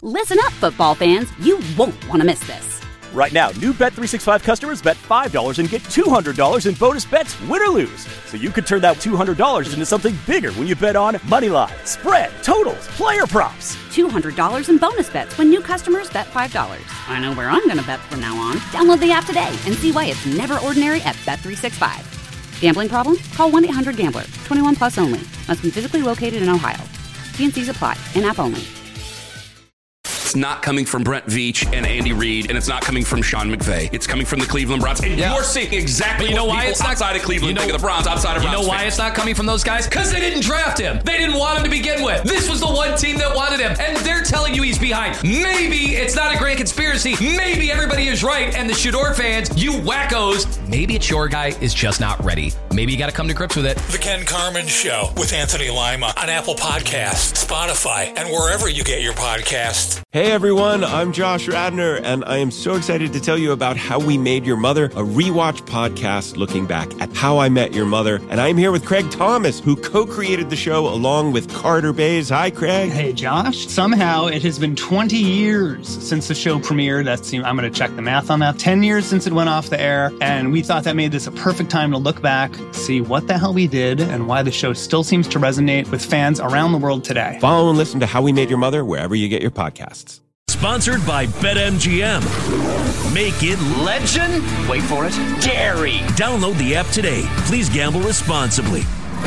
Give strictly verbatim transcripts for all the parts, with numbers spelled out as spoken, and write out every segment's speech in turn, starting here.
Listen up, football fans. You won't want to miss this. Right now, new Bet three sixty-five customers bet five dollars and get two hundred dollars in bonus bets, win or lose. So you could turn that two hundred dollars into something bigger when you bet on money line, spread, totals, player props. two hundred dollars in bonus bets when new customers bet five dollars. I know where I'm going to bet from now on. Download the app today and see why it's never ordinary at Bet three sixty-five. Gambling problem? Call one eight hundred gambler. twenty-one plus only. Must be physically located in Ohio. T and C's apply. In-app only. It's not coming from Brent Veach and Andy Reid, and it's not coming from Sean McVay. It's coming from the Cleveland Browns. And yeah. you're seeing exactly you know what why people it's not, outside of Cleveland you know, think of the Browns, outside of You Browns know why fans. it's not coming from those guys? Because they didn't draft him. They didn't want him to begin with. This was the one team that wanted him, and they're telling you he's behind. Maybe it's not a grand conspiracy. Maybe everybody is right, and the Shador fans, you wackos, maybe it's your guy is just not ready. Maybe you got to come to grips with it. The Ken Carman Show with Anthony Lima on Apple Podcasts, Spotify, and wherever you get your podcasts. Hey everyone, I'm Josh Radner, and I am so excited to tell you about How We Made Your Mother, a rewatch podcast looking back at How I Met Your Mother. And I'm here with Craig Thomas, who co-created the show along with Carter Bays. Hi, Craig. Hey, Josh. Somehow it has been twenty years since the show premiered. That's, I'm going to check the math on that. ten years since it went off the air, and we thought that made this a perfect time to look back, see what the hell we did, and why the show still seems to resonate with fans around the world today. Follow and listen to How We Made Your Mother wherever you get your podcasts. Sponsored by BetMGM. Make it legend. Wait for it. Dairy. Download the app today. Please gamble responsibly.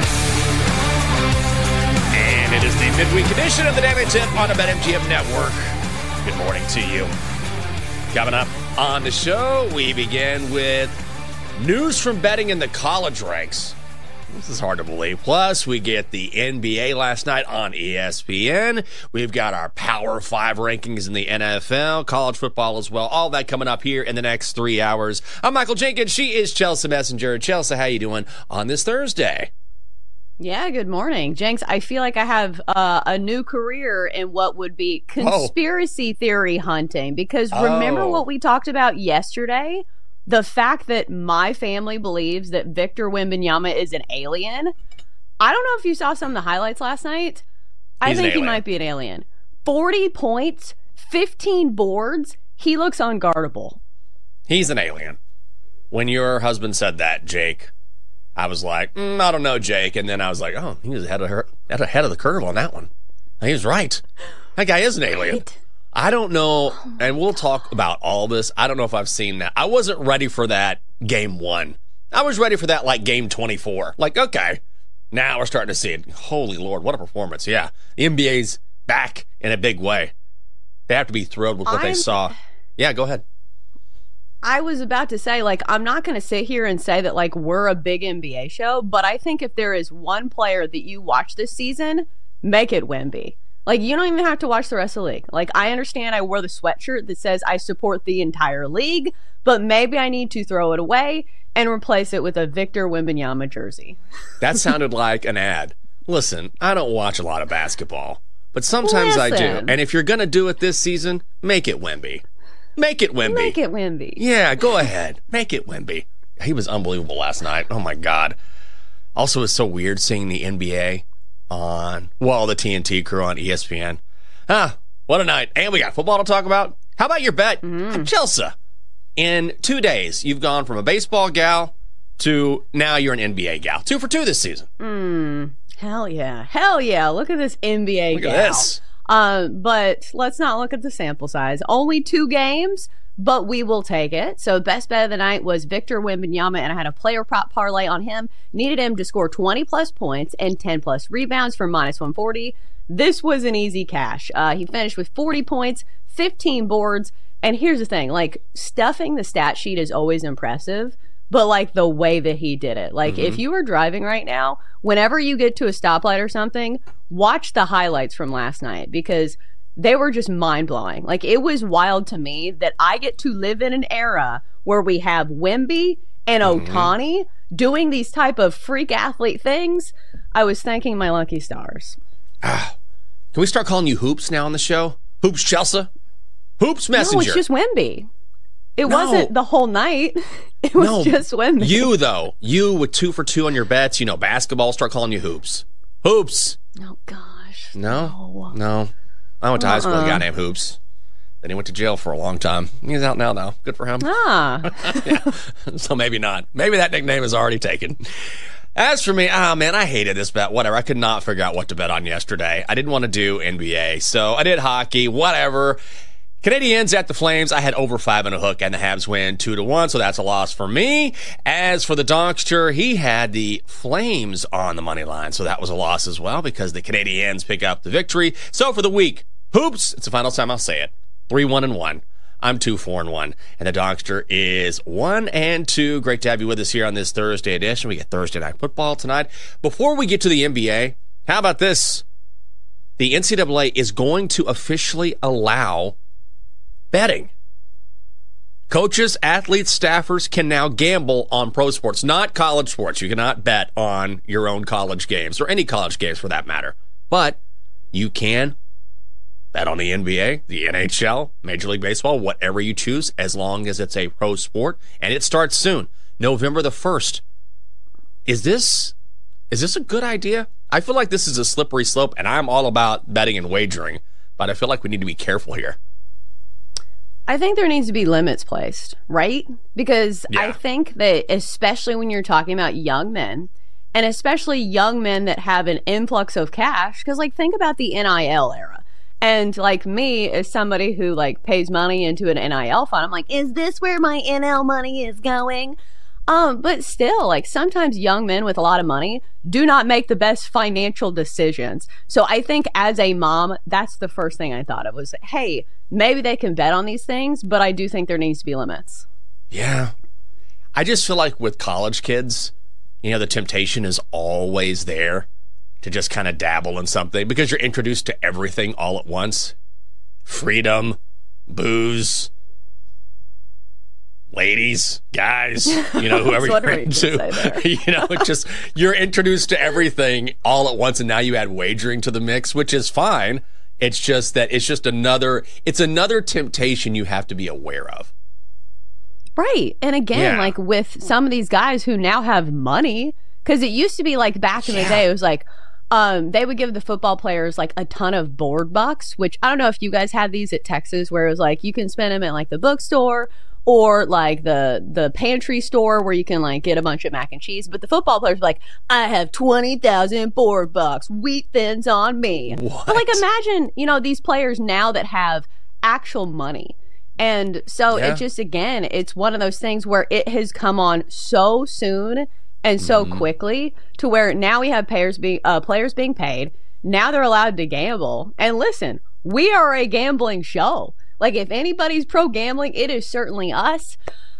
And it is the midweek edition of the Daily Tip on the BetMGM Network. Good morning to you. Coming up on the show, we begin with news from betting in the college ranks. This is hard to believe. Plus, we get the N B A last night on E S P N. We've got our Power Five rankings in the N F L, college football as well. All that coming up here in the next three hours. I'm Michael Jenkins. She is Chelsea Messenger. Chelsea, how you doing on this Thursday? Yeah, good morning. Jenks, I feel like I have uh, a new career in what would be conspiracy oh. theory hunting. Because remember oh. what we talked about yesterday? The fact that my family believes that Victor Wembanyama is an alien. I don't know if you saw some of the highlights last night. I He's think he might be an alien. forty points, fifteen boards. He looks unguardable. He's an alien. When your husband said that, Jake, I was like, mm, I don't know, Jake. And then I was like, oh, he was ahead of her, ahead of the curve on that one. He was right. That guy is an alien. Right. I don't know, and we'll talk about all this. I don't know if I've seen that. I wasn't ready for that game one. I was ready for that like game twenty-four. Like, okay, now we're starting to see it. Holy Lord, what a performance. Yeah, the N B A's back in a big way. They have to be thrilled with what I'm, they saw. Yeah, go ahead. I was about to say, like, I'm not going to sit here and say that, like, we're a big N B A show, but I think if there is one player that you watch this season, make it Wemby. Like, you don't even have to watch the rest of the league. Like, I understand I wore the sweatshirt that says I support the entire league, but maybe I need to throw it away and replace it with a Victor Wembanyama jersey. That sounded like an ad. Listen, I don't watch a lot of basketball, but sometimes Listen. I do. And if you're going to do it this season, make it Wemby. Make it Wemby. Make it Wemby. Yeah, go ahead. Make it Wemby. He was unbelievable last night. Oh, my God. Also, it's so weird seeing the N B A on, well, the T N T crew on E S P N. Ah, what a night. And we got football to talk about. How about your bet? Mm-hmm. Chelsea, in two days, you've gone from a baseball gal to now you're an N B A gal. Two for two this season. Mm, hell yeah. Hell yeah. Look at this N B A look gal. Look at this. Uh, but let's not look at the sample size. Only two games, but we will take it. So best bet of the night was Victor Wembanyama, and I had a player prop parlay on him. Needed him to score twenty plus points and ten plus rebounds for minus one forty. This was an easy cash. Uh, he finished with forty points, fifteen boards, and here's the thing, like, stuffing the stat sheet is always impressive, but like the way that he did it. Like, mm-hmm. if you were driving right now, whenever you get to a stoplight or something, watch the highlights from last night, because they were just mind-blowing. Like, it was wild to me that I get to live in an era where we have Wemby and mm-hmm. Ohtani doing these type of freak athlete things. I was thanking my lucky stars. Ah, can we start calling you Hoops now on the show? Hoops Chelsea? Hoops Messenger? No, it's just Wemby. It no. wasn't the whole night. It was no. just Wemby. You, though. You with two for two on your bets. You know, basketball, start calling you Hoops. Hoops. Oh, gosh. No? No. No. I went to uh-uh. high school with a guy named Hoops. Then he went to jail for a long time. He's out now, though. Good for him. Ah. Yeah. So maybe not. Maybe that nickname is already taken. As for me, oh, man, I hated this bet. Whatever. I could not figure out what to bet on yesterday. I didn't want to do N B A, so I did hockey. Whatever. Canadiens at the Flames. I had over five and a hook, and the Habs win two to one, so that's a loss for me. As for the Donkster, he had the Flames on the money line, so that was a loss as well because the Canadiens pick up the victory. So for the week, Hoops, it's the final time I'll say it. Three, one, and one. I'm two, four, and one. And the Donkster is one and two. Great to have you with us here on this Thursday edition. We get Thursday Night Football tonight. Before we get to the N B A, how about this? The N C double A is going to officially allow betting. Coaches, athletes, staffers can now gamble on pro sports, not college sports. You cannot bet on your own college games, or any college games for that matter. But you can bet on the N B A, the N H L, Major League Baseball, whatever you choose, as long as it's a pro sport. And it starts soon, November the first. Is this, is this a good idea? I feel like this is a slippery slope, and I'm all about betting and wagering, but I feel like we need to be careful here. I think there needs to be limits placed, right? Because yeah. I think that especially when you're talking about young men, and especially young men that have an influx of cash, because like think about the N I L era. And like me, as somebody who like pays money into an N I L fund, I'm like, is this where my N L money is going? Um, but still, like sometimes young men with a lot of money do not make the best financial decisions. So I think as a mom, that's the first thing I thought of was, hey, maybe they can bet on these things, but I do think there needs to be limits. Yeah. I just feel like with college kids, you know, the temptation is always there to just kind of dabble in something because you're introduced to everything all at once. Freedom, booze, ladies, guys, you know, whoever you're into. You know, just you're introduced to everything all at once, and now you add wagering to the mix, which is fine. It's just that it's just another, it's another temptation you have to be aware of. Right. And again, yeah. like with some of these guys who now have money, because it used to be like back in yeah. the day, it was like, Um, they would give the football players like a ton of board bucks, which I don't know if you guys had these at Texas, where it was like you can spend them at like the bookstore or like the the pantry store where you can like get a bunch of mac and cheese. But the football players were like, I have twenty thousand board bucks, wheat thins on me. What? But like imagine, you know, these players now that have actual money. And so yeah. it just, again, it's one of those things where it has come on so soon and so mm-hmm. quickly to where now we have players being uh, players being paid. Now they're allowed to gamble. And listen, we are a gambling show. Like if anybody's pro gambling, it is certainly us.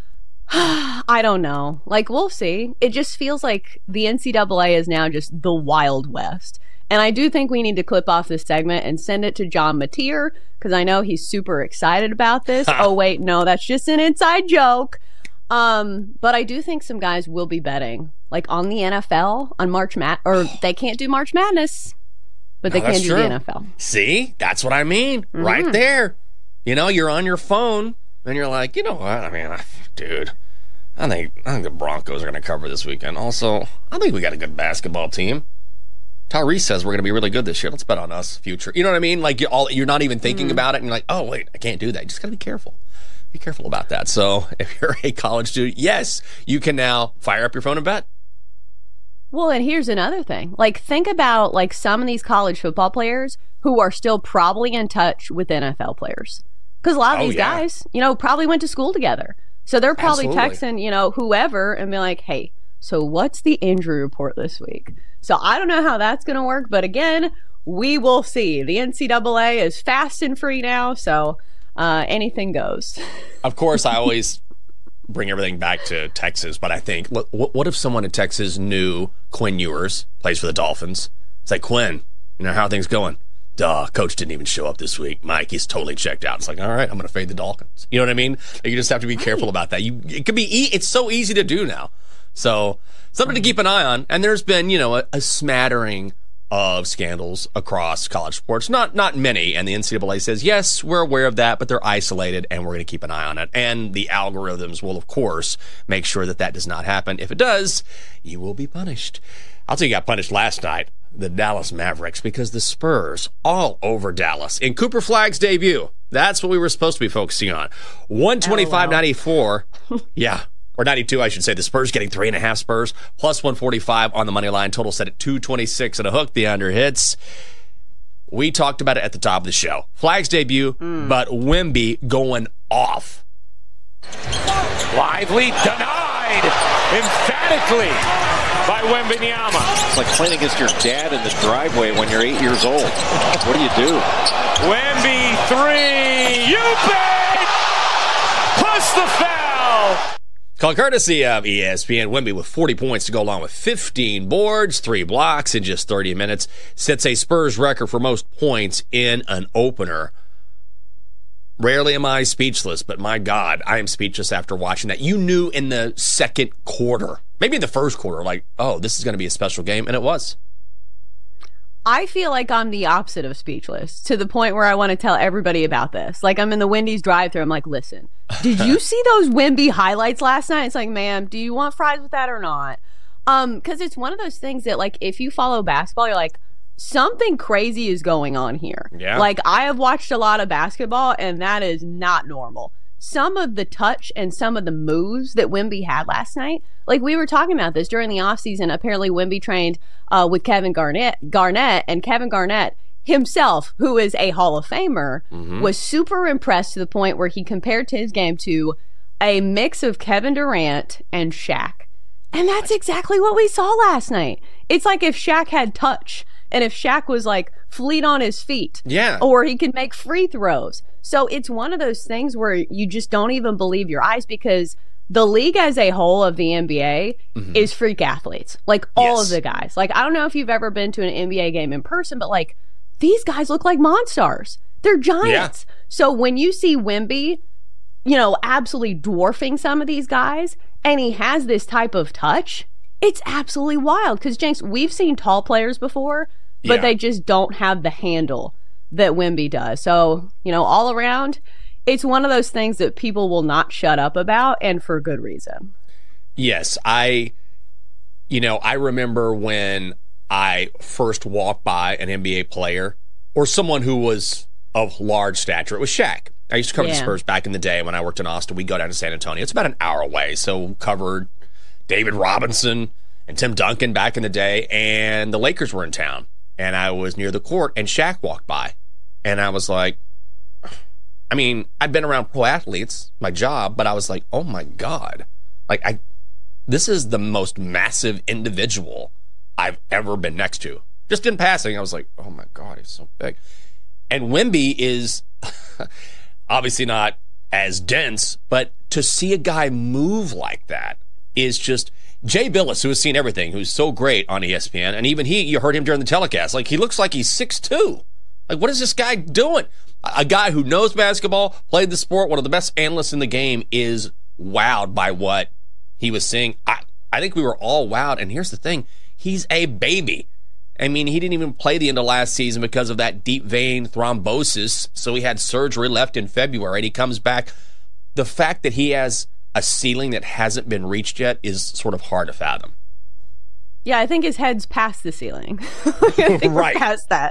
I don't know. Like we'll see. It just feels like the N C double A is now just the Wild West. And I do think we need to clip off this segment and send it to John Mateer because I know he's super excited about this. Oh wait, no, that's just an inside joke. Um, but I do think some guys will be betting, like on the N F L, on March Mad, or they can't do March Madness, but they no, can do true. the N F L. See, that's what I mean, mm-hmm. right there. You know, you're on your phone and you're like, you know what? I mean, I, dude, I think I think the Broncos are going to cover this weekend. Also, I think we got a good basketball team. Tyrese says we're going to be really good this year. Let's bet on us, future. You know what I mean? Like you're, all, you're not even thinking mm-hmm. about it, and you're like, oh wait, I can't do that. You just got to be careful. Be careful about that. So if you're a college student, yes, you can now fire up your phone and bet. Well, and here's another thing. Like, think about, like, some of these college football players who are still probably in touch with N F L players. Because a lot of oh, these yeah. guys, you know, probably went to school together. So they're probably Absolutely. texting, you know, whoever and be like, hey, so what's the injury report this week? So I don't know how that's going to work. But again, we will see. The N C double A is fast and free now, so uh, anything goes. Of course, I always bring everything back to Texas, but I think, what, what if someone in Texas knew Quinn Ewers, plays for the Dolphins? It's like, Quinn, you know, how are things going? Duh, coach didn't even show up this week. Mike, he's totally checked out. It's like, all right, I'm going to fade the Dolphins. You know what I mean? You just have to be careful about that. You, it could be, e- it's so easy to do now. So, something to keep an eye on. And there's been, you know, a, a smattering of scandals across college sports. Not not many. And the N C double A says, yes, we're aware of that, but they're isolated, and we're going to keep an eye on it. And the algorithms will, of course, make sure that that does not happen. If it does, you will be punished. I'll tell you, you got punished last night. the Dallas Mavericks because the Spurs all over Dallas in Cooper Flagg's debut. That's what we were supposed to be focusing on. one twenty-five ninety-four. Yeah. Or ninety-two, I should say. The Spurs getting three and a half Spurs. Plus one forty-five on the money line. Total set at two twenty-six and a hook. The under hits. We talked about it at the top of the show. Flagg's debut, mm. but Wemby going off. Lively denied emphatically by Wembanyama. It's like playing against your dad in the driveway when you're eight years old. What do you do? Wemby three. You bet! Plus the foul. Called courtesy of E S P N. Wemby with forty points to go along with fifteen boards, three blocks in just thirty minutes. Sets a Spurs record for most points in an opener. Rarely am I speechless, but my God, I am speechless after watching that. You knew in the second quarter, maybe in the first quarter, like, oh, this is going to be a special game, and it was. I feel like I'm the opposite of speechless, to the point where I want to tell everybody about this. Like, I'm in the Wendy's drive-thru. I'm like, listen, did you see those Wemby highlights last night? It's like, ma'am, do you want fries with that or not? Um, because it's one of those things that, like, if you follow basketball, you're like, something crazy is going on here. Yeah. Like, I have watched a lot of basketball, and that is not normal. Some of the touch and some of the moves that Wemby had last night, like we were talking about this during the offseason, apparently Wemby trained uh, with Kevin Garnett, Garnett, and Kevin Garnett himself, who is a Hall of Famer, mm-hmm. was super impressed to the point where he compared to his game to a mix of Kevin Durant and Shaq. And that's exactly what we saw last night. It's like if Shaq had touch, and if Shaq was like fleet on his feet, yeah, or he could make free throws. So it's one of those things where you just don't even believe your eyes, because the league as a whole of the N B A mm-hmm. is freak athletes. Like all yes. of the guys. Like, I don't know if you've ever been to an N B A game in person, but like these guys look like monsters. They're giants. Yeah. So when you see Wemby, you know, absolutely dwarfing some of these guys, and he has this type of touch, it's absolutely wild. Because, Jenks, we've seen tall players before, but yeah. they just don't have the handle that Wemby does. So, you know, all around, it's one of those things that people will not shut up about, and for good reason. Yes, I, you know, I remember when I first walked by an N B A player or someone who was of large stature. It was Shaq. I used to cover yeah. the Spurs back in the day when I worked in Austin. We'd go down to San Antonio. It's about an hour away, so covered David Robinson and Tim Duncan back in the day, and the Lakers were in town. And I was near the court, and Shaq walked by. And I was like, I mean, I'd been around pro athletes, my job, but I was like, oh my God. Like, I, this is the most massive individual I've ever been next to. Just in passing, I was like, oh my God, he's so big. And Wemby is obviously not as dense, but to see a guy move like that is just... Jay Billis, who has seen everything, who's so great on E S P N, and even he, you heard him during the telecast, like, he looks like he's six two. Like, what is this guy doing? A guy who knows basketball, played the sport, one of the best analysts in the game, is wowed by what he was seeing. I, I think we were all wowed, and here's the thing. He's a baby. I mean, he didn't even play the end of last season because of that deep vein thrombosis, so he had surgery left in February, and he comes back. The fact that he has a ceiling that hasn't been reached yet is sort of hard to fathom. Yeah, I think his head's past the ceiling. I think right. we're past that.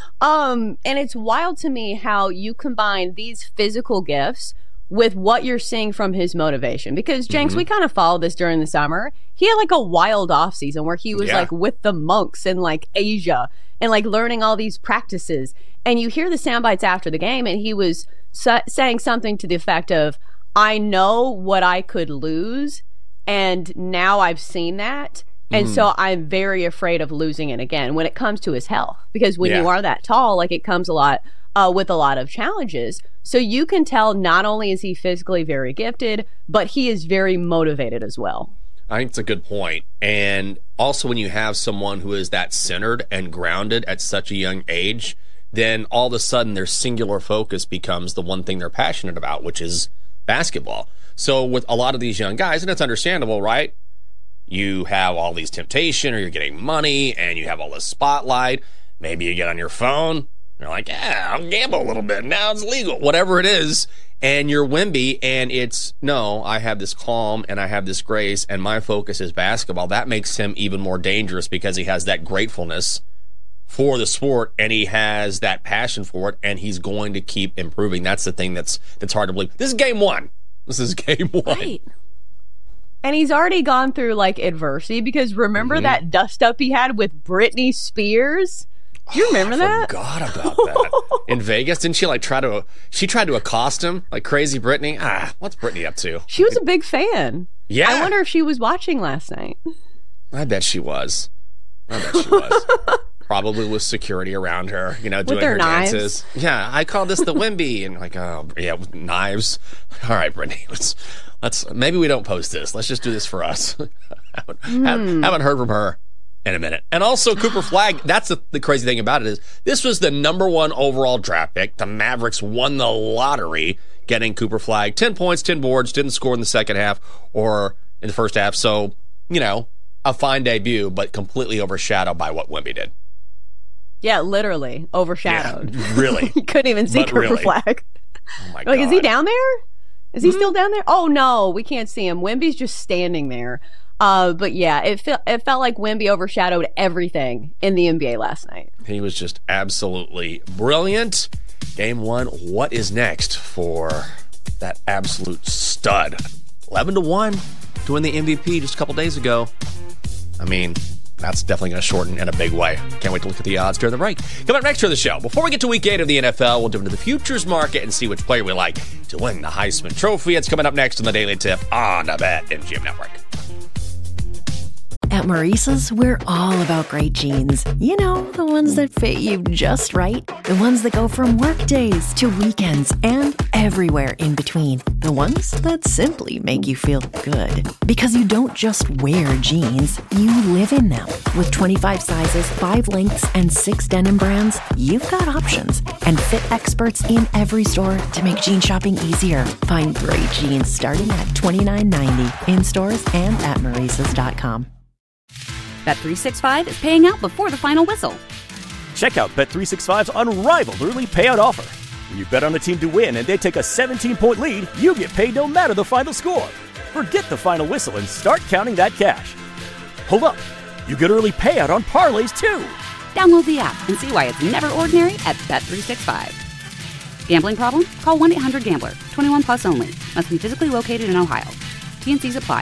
Um, and it's wild to me how you combine these physical gifts with what you're seeing from his motivation. Because, Jenks, mm-hmm. we kind of followed this during the summer. He had like a wild off season where he was yeah. like with the monks in like Asia and like learning all these practices. And you hear the sound bites after the game, and he was sa- saying something to the effect of, I know what I could lose, and now I've seen that, and mm. so I'm very afraid of losing it again when it comes to his health. Because when yeah. you are that tall, like, it comes a lot uh, with a lot of challenges. So you can tell not only is he physically very gifted, but he is very motivated as well. I think it's a good point. And also when you have someone who is that centered and grounded at such a young age, then all of a sudden their singular focus becomes the one thing they're passionate about, which is basketball. So with a lot of these young guys, and it's understandable, right? You have all these temptation, or you're getting money, and you have all this spotlight. Maybe you get on your phone, you're like, yeah, I'll gamble a little bit. Now it's legal. Whatever it is. And you're Wemby, and it's, no, I have this calm, and I have this grace, and my focus is basketball. That makes him even more dangerous because he has that gratefulness for the sport, and he has that passion for it, and he's going to keep improving. That's the thing that's that's hard to believe. This is game one. This is game one. Right. And he's already gone through like adversity because remember mm-hmm. that dust up he had with Britney Spears? Do you remember oh, I that? Forgot about that. In Vegas, didn't she like try to? She tried to accost him like crazy. Britney. Ah, what's Britney up to? She was a big fan. Yeah. I wonder if she was watching last night. I bet she was. I bet she was. Probably with security around her, you know, doing her knives. dances. Yeah, I call this the Wimby, and like, oh yeah, with knives. All right, Brittany, let's let's maybe we don't post this. Let's just do this for us. haven't, mm. haven't heard from her in a minute. And also Cooper Flagg. That's the, the crazy thing about it is this was the number one overall draft pick. The Mavericks won the lottery, getting Cooper Flagg. Ten points, ten boards. Didn't score in the second half or in the first half. So you know, a fine debut, but completely overshadowed by what Wemby did. Yeah, literally overshadowed. Yeah, really. You couldn't even see but Cooper really. Flagg. Oh my like, God. is he down there? Is he mm-hmm. still down there? Oh no, we can't see him. Wemby's just standing there. Uh, but yeah, it felt it felt like Wemby overshadowed everything in the N B A last night. He was just absolutely brilliant. Game one. What is next for that absolute stud? Eleven to one to win the M V P just a couple days ago. I mean, that's definitely going to shorten in a big way. Can't wait to look at the odds during the break. Coming up next to the show. Before we get to week eight of the N F L, we'll dip into the futures market and see which player we like to win the Heisman Trophy. It's coming up next on the Daily Tip on the BetMGM Network. At Maurice's, we're all about great jeans. You know, the ones that fit you just right. The ones that go from work days to weekends and everywhere in between. The ones that simply make you feel good. Because you don't just wear jeans, you live in them. With twenty-five sizes, five lengths, and six denim brands, you've got options. And fit experts in every store to make jean shopping easier. Find great jeans starting at twenty-nine ninety in stores and at Maurices dot com. Bet three sixty-five is paying out before the final whistle. Check out Bet three sixty-five's unrivaled early payout offer. When you bet on a team to win and they take a seventeen-point lead, you get paid no matter the final score. Forget the final whistle and start counting that cash. Hold up. You get early payout on parlays, too. Download the app and see why it's never ordinary at Bet three sixty-five. Gambling problem? Call one eight hundred gambler. twenty-one plus only. Must be physically located in Ohio. T and Cs apply.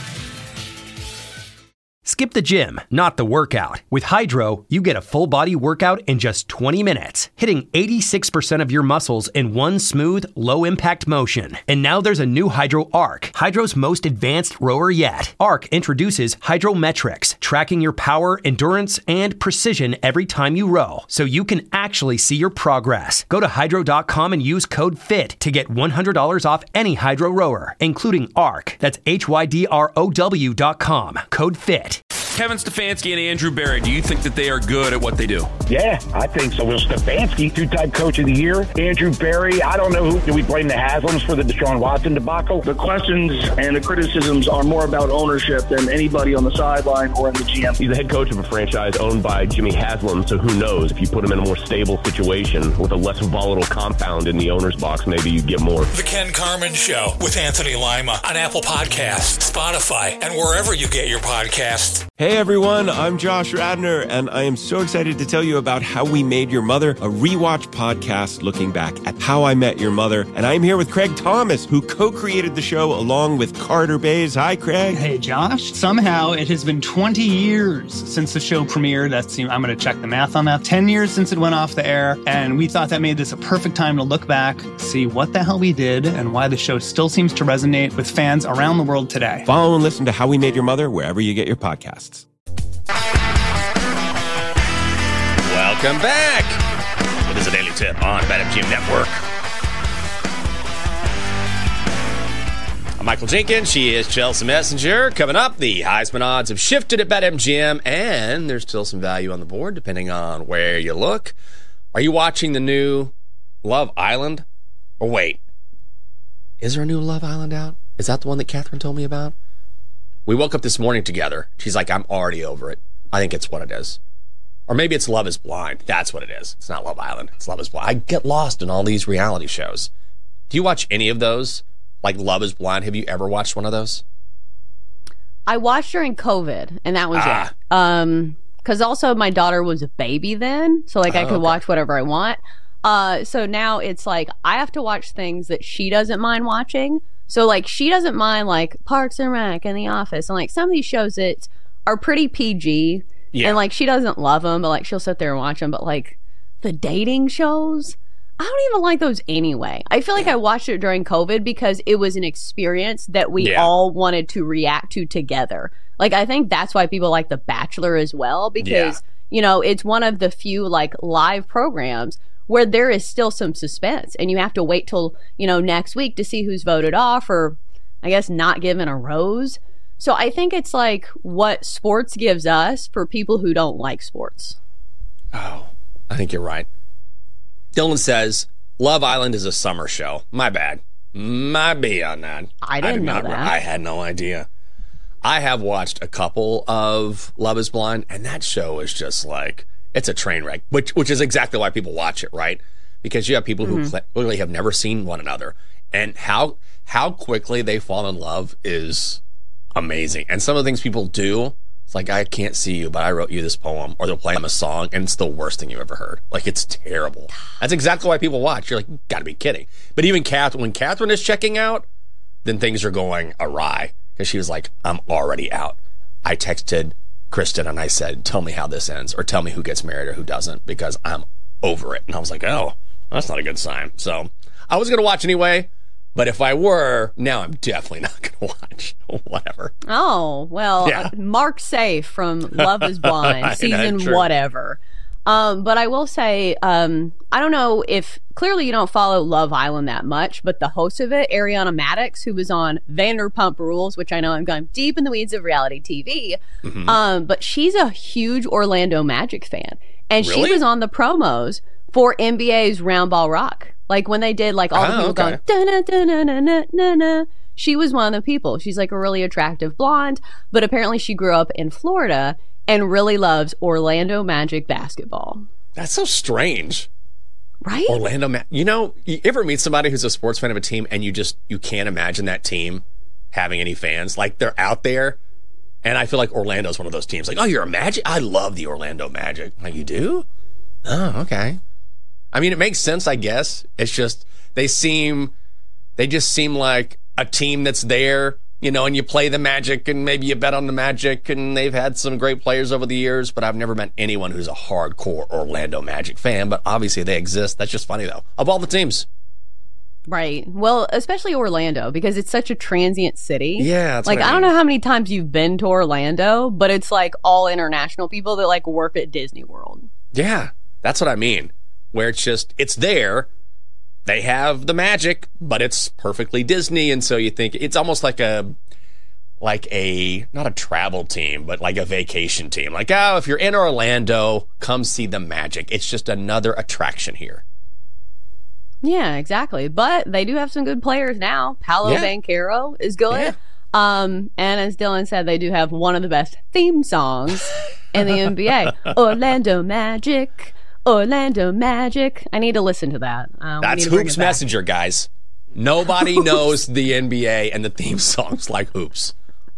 Skip the gym, not the workout. With Hydro, you get a full-body workout in just twenty minutes, hitting eighty-six percent of your muscles in one smooth, low-impact motion. And now there's a new Hydro Arc, Hydro's most advanced rower yet. Arc introduces Hydrometrics, tracking your power, endurance, and precision every time you row, so you can actually see your progress. Go to hydro dot com and use code FIT to get one hundred dollars off any Hydro rower, including Arc. That's H Y D R O W dot com. Code FIT. Kevin Stefanski and Andrew Berry, do you think that they are good at what they do? Yeah, I think so. Well, Stefanski, two-time coach of the year. Andrew Berry, I don't know who. Do we blame the Haslams for the Deshaun Watson debacle? The questions and the criticisms are more about ownership than anybody on the sideline or in the G M. He's the head coach of a franchise owned by Jimmy Haslam, so who knows? If you put him in a more stable situation with a less volatile compound in the owner's box, maybe you get more. The Ken Carman Show with Anthony Lima on Apple Podcasts, Spotify, and wherever you get your podcasts. Hey everyone, I'm Josh Radner, and I am so excited to tell you about How We Made Your Mother, a rewatch podcast looking back at How I Met Your Mother. And I'm here with Craig Thomas, who co-created the show along with Carter Bays. Hi, Craig. Hey, Josh. Somehow it has been twenty years since the show premiered. That's, I'm going to check the math on that. ten years since it went off the air, and we thought that made this a perfect time to look back, see what the hell we did, and why the show still seems to resonate with fans around the world today. Follow and listen to How We Made Your Mother wherever you get your podcasts. Welcome back. It is a Daily Tip on BetMGM Network. I'm Michael Jenkins. She is Chelsea Messenger. Coming up, the Heisman odds have shifted at BetMGM, and there's still some value on the board depending on where you look. Are you watching the new Love Island? Or wait, is there a new Love Island out? Is that the one that Catherine told me about? We woke up this morning together. She's like, I'm already over it. I think it's what it is. Or maybe it's Love is Blind. That's what it is. It's not Love Island. It's Love is Blind. I get lost in all these reality shows. Do you watch any of those? Like Love is Blind? Have you ever watched one of those? I watched during COVID, and that was ah. it. Um, because also my daughter was a baby then, so like Oh, I could okay. watch whatever I want. Uh, so now it's like I have to watch things that she doesn't mind watching. So like she doesn't mind like Parks and Rec and The Office, and like some of these shows that are pretty P G. Yeah. And like she doesn't love them, but like she'll sit there and watch them. But like the dating shows, I don't even like those anyway. I feel like I watched it during COVID because it was an experience that we Yeah. all wanted to react to together. Like I think that's why people like The Bachelor as well, because Yeah. you know it's one of the few like live programs where there is still some suspense, and you have to wait till you know next week to see who's voted off, or I guess not given a rose. So I think it's like what sports gives us for people who don't like sports. Oh, I think you're right. Dylan says, Love Island is a summer show. My bad. My B on that. I didn't did know not, that. I had no idea. I have watched a couple of Love is Blind, and that show is just like, it's a train wreck, which which is exactly why people watch it, right? Because you have people who Mm-hmm. cl- literally have never seen one another. And how how quickly they fall in love is amazing. And some of the things people do, it's like, I can't see you, but I wrote you this poem. Or they'll play them a song, and it's the worst thing you've ever heard. Like, it's terrible. That's exactly why people watch. You're like, you gotta be kidding. But even Catherine, when Catherine is checking out, then things are going awry. Because she was like, I'm already out. I texted Kristen and I said, tell me how this ends, or tell me who gets married or who doesn't, because I'm over it. And I was like, oh, that's not a good sign. So I was going to watch anyway, but if I were, now I'm definitely not going to watch. Whatever. Oh, well, Yeah. uh, Mark Safe from Love is Blind, I know, season true. whatever. Um, but I will say, um, I don't know if, clearly you don't follow Love Island that much, but the host of it, Ariana Maddox, who was on Vanderpump Rules, which I know I'm going deep in the weeds of reality T V, Mhm. um, but she's a huge Orlando Magic fan. And she Really? was on the promos for N B A's Round Ball Rock. Like when they did like all the Oh, people okay. going, da-na-da-na-na-na-na. She was one of the people. She's like a really attractive blonde, but apparently she grew up in Florida and really loves Orlando Magic basketball. That's so strange. Right? Orlando, Ma- you know, you ever meet somebody who's a sports fan of a team and you just, you can't imagine that team having any fans? Like, they're out there, and I feel like Orlando's one of those teams. Like, oh, you're a Magic? I love the Orlando Magic. Like, you do? Oh, okay. I mean, it makes sense, I guess. It's just, they seem, they just seem like a team that's there, you know, and you play the Magic, and maybe you bet on the Magic, and they've had some great players over the years, but I've never met anyone who's a hardcore Orlando Magic fan. But obviously they exist. That's just funny, though. Of all the teams. Right. Well, especially Orlando, because it's such a transient city. Yeah, that's like what I I, don't mean. know how many times you've been to Orlando, but it's like all international people that like work at Disney World. Yeah, that's what I mean. Where it's just, it's there. They have the Magic, but it's perfectly Disney, and so you think it's almost like a, like a, not a travel team, but like a vacation team. Like, oh, if you're in Orlando, come see the Magic. It's just another attraction here. Yeah, exactly. But they do have some good players now. Paolo Yeah. Banchero is good. Um, and as Dylan said, they do have one of the best theme songs in the N B A. Orlando Magic, Orlando Magic. I need to listen to that. Uh, we That's need to bring Hoops it back. Messenger, guys. Nobody knows the N B A and the theme songs like Hoops.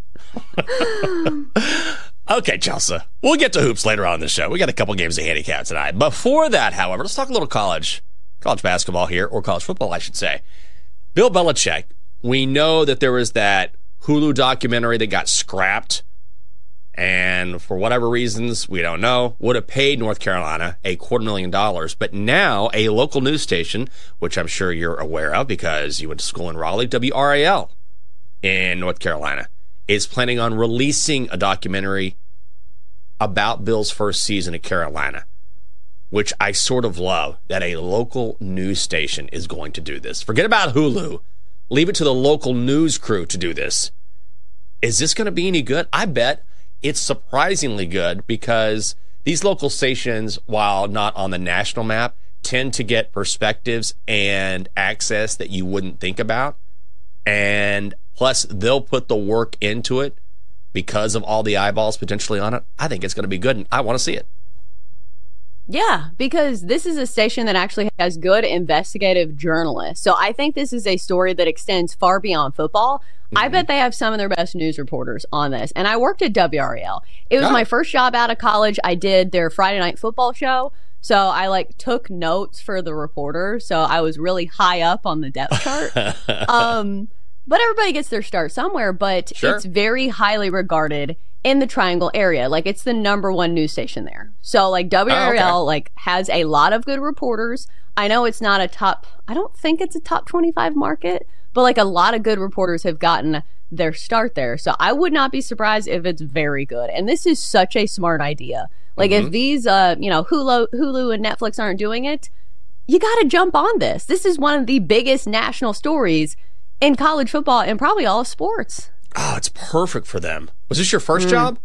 Okay, Chelsea. We'll get to hoops later on in the show. We got a couple games to handicap tonight. Before that, however, let's talk a little college. College basketball here, or college football, I should say. Bill Belichick, we know that there was that Hulu documentary that got scrapped, and for whatever reasons, we don't know, would have paid North Carolina a quarter million dollars. But now a local news station, which I'm sure you're aware of because you went to school in Raleigh, W R A L in North Carolina, is planning on releasing a documentary about Bill's first season at Carolina, which I sort of love that a local news station is going to do this. Forget about Hulu. Leave it to the local news crew to do this. Is this going to be any good? I bet it's surprisingly good, because these local stations, while not on the national map, tend to get perspectives and access that you wouldn't think about. And plus, they'll put the work into it because of all the eyeballs potentially on it. I think it's going to be good, and I want to see it. Yeah, because this is a station that actually has good investigative journalists. So I think this is a story that extends far beyond football. Mm-hmm. I bet they have some of their best news reporters on this. And I worked at W R A L. It was oh. my first job out of college. I did their Friday night football show. So I like took notes for the reporters. So I was really high up on the depth chart. um, but everybody gets their start somewhere. But sure. It's very highly regarded in the Triangle area. Like, it's the number one news station there. So, like, W R A L, oh, okay. like, has a lot of good reporters. I know it's not a top, I don't think it's a top twenty-five market, but, like, a lot of good reporters have gotten their start there. So I would not be surprised if it's very good. And this is such a smart idea. Like, mm-hmm. if these, uh, you know, Hulu, Hulu and Netflix aren't doing it, you got to jump on this. This is one of the biggest national stories in college football and probably all of sports. Oh, it's perfect for them. Was this your first mm. job?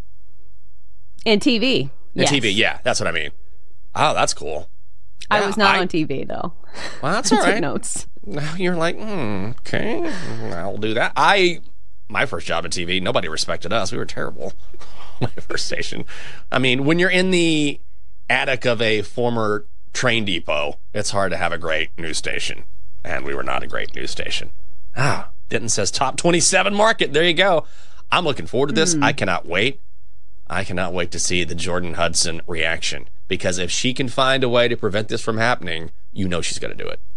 In T V. In yes. T V, yeah. That's what I mean. Oh, that's cool. I yeah, was not I, on T V, though. Well, that's all right. Took notes. Now you're like, hmm, okay, I'll do that. I, my first job in T V, nobody respected us. We were terrible. My first station. I mean, when you're in the attic of a former train depot, it's hard to have a great news station. And we were not a great news station. Ah. Denton says top twenty-seven market. There you go. I'm looking forward to this. Mm. I cannot wait. I cannot wait to see the Jordan Hudson reaction. Because if she can find a way to prevent this from happening, you know she's going to do it.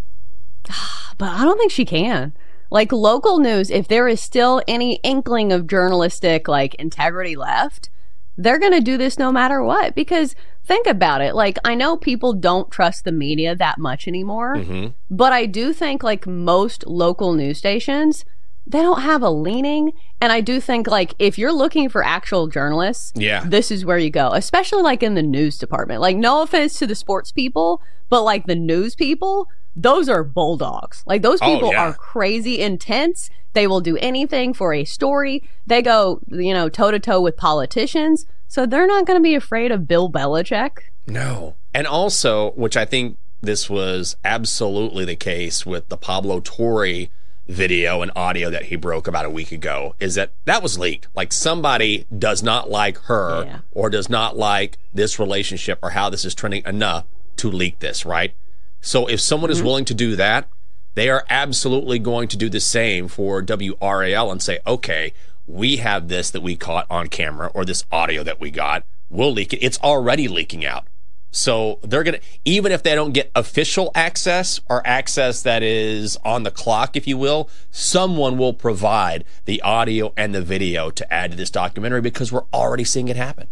But I don't think she can. Like, local news, if there is still any inkling of journalistic, like, integrity left, they're going to do this no matter what. Because think about it. Like, I know people don't trust the media that much anymore, mm-hmm. but I do think, like, most local news stations, they don't have a leaning. And I do think, like, if you're looking for actual journalists, yeah. this is where you go, especially, like, in the news department. Like, no offense to the sports people, but, like, the news people, those are bulldogs. Like, those people oh, yeah. are crazy intense. They will do anything for a story. They go, you know, toe-to-toe with politicians. So they're not going to be afraid of Bill Belichick. No. And also, which I think this was absolutely the case with the Pablo Torre video and audio that he broke about a week ago, is that that was leaked. Like, somebody does not like her yeah. or does not like this relationship or how this is trending enough to leak this, right? So if someone mm-hmm. is willing to do that, they are absolutely going to do the same for W R A L and say, okay, we have this that we caught on camera or this audio that we got. We'll leak it. It's already leaking out. So they're going to, even if they don't get official access or access that is on the clock, if you will, someone will provide the audio and the video to add to this documentary because we're already seeing it happen.